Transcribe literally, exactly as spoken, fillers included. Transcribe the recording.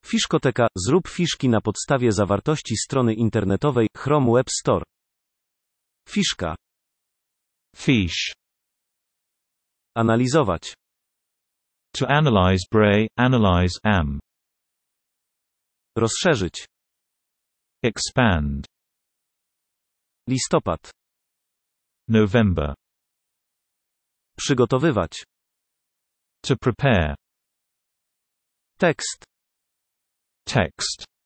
Fiszkoteka. Zrób fiszki na podstawie zawartości strony internetowej Chrome Web Store. Fiszka. Fiche. Analizować. To analyze Bray, analyze am. Rozszerzyć. Expand. Listopad. November. Przygotowywać. To prepare. Tekst. Text.